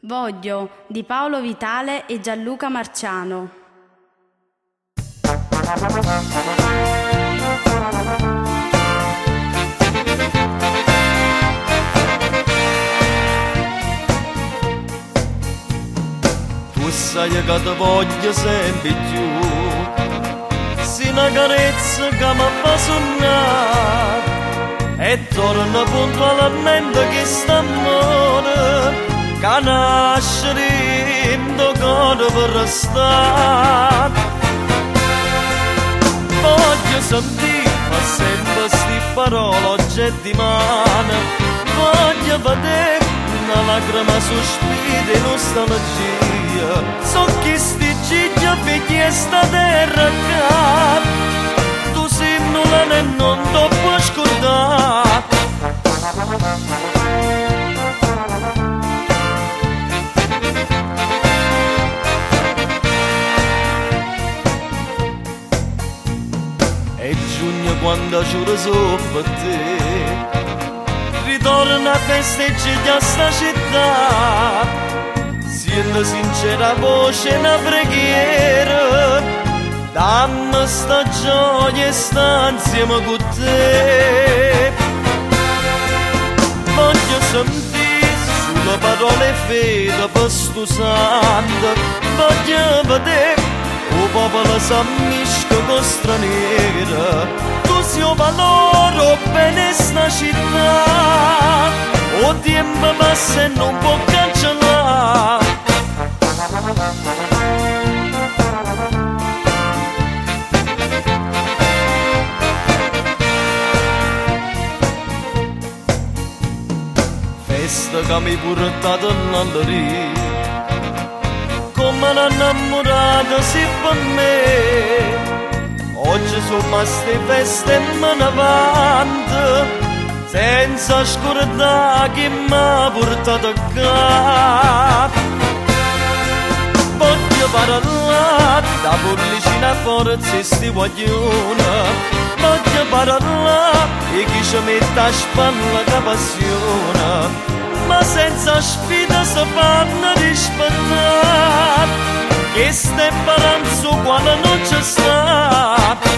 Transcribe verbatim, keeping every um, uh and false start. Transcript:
Voglio di Paolo Vitale e Gianluca Marciano. Tu sai che ti voglio sempre più, sei una carezza che mi fa sognare e torna puntualmente che sta amore che nascere in tuo cuore per restare. Voglio sentire ma sempre sti parole oggetti di mano, voglio vedere una lacrima sospira e nostalgia, so che sti giglia figli e sta terra che tu sei nulla e non ti puoi scordare. E giugno quando giuro so per te, ritorna a festeggiare a sta città, sento sincera voce una preghiera, dammi sta gioia e sta insieme con te. Voglio sentire sulle parole fede per sto santo, voglio vedere o popolo s'ammisca con straniera, tu sei un valore bene sta città, o tempo passa e non può cancellare. Festa che mi portato all'alleria, come un'annamorata si per me, oggi sono queste feste me ne vanno, senza scordare che mi ha portato a casa. Voglio parlare da pollicina forza e sti guaglione, voglio parlare e chi ci mette a spalla che passione, ma senza sfida si fanno rispettare, che ste balanzo quando non c'è sta.